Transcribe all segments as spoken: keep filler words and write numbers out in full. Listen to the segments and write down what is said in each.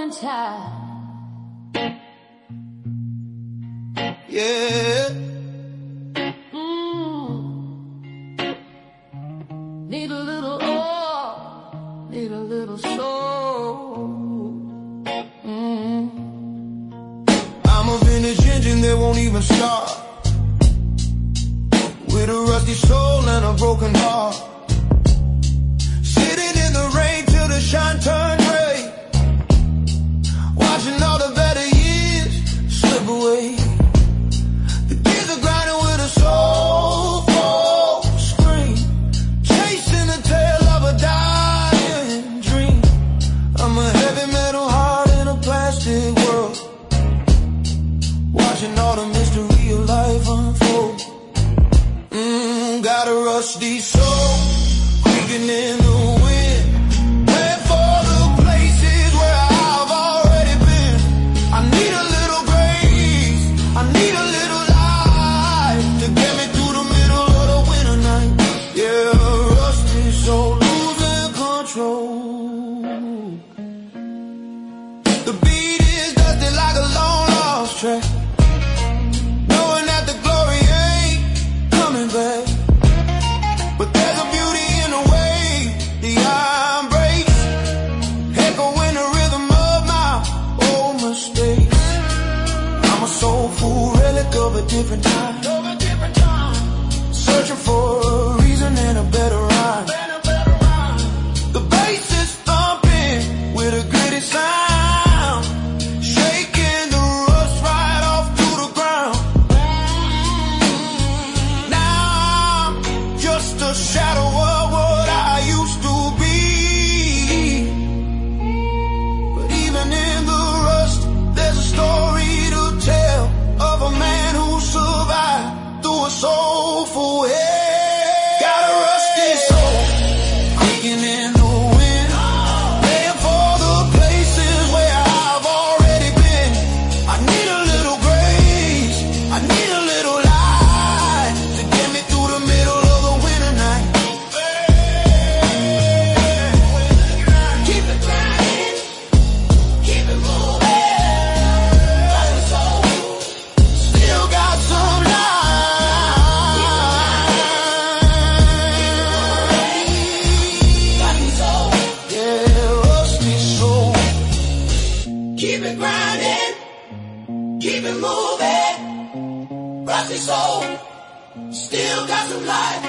one time. Yeah. Mm. Need a little oil, need a little soul. Mm. I'm a vintage engine that won't even start, with a rusty soul and a broken heart. Sitting in the rain till the shine turned gray, watching all the better years slip away. The years are grinding with a soulful scream, chasing the tail of a dying dream. I'm a heavy metal heart in a plastic world, watching all the mystery of life unfold. Mm, got a rusty soul, creaking in the wind, waiting for the places where I've already been. I need a little grace, I need a little light to get me through the middle of the winter night. Yeah, rusty soul, losing control. The beat is dusty like a long lost track, knowing that the glory ain't coming back. But there's a beauty in the way the iron breaks, echoing the rhythm of my old mistakes. I'm a soulful relic of a different time, searching for a reason and a better rhyme. The bass is thumping with a gritty sound, shaking the rust right off to the ground. Now I'm just a shadow of what I used to be, but even in the rust there's a story to tell of a man who survived through a soulful hell. Got a rusty soul, creaking in the wind, waiting for the places where I've already been. I need a little grace, I need a little light to get me through the middle of the winter night. Keep it grinding, keep it moving, like a soul, still got some light. Yeah, rusty soul. Keep it grinding, keep it moving, rusty soul, still got some life.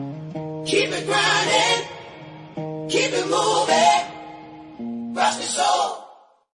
Keep it grinding, keep it moving, rusty soul.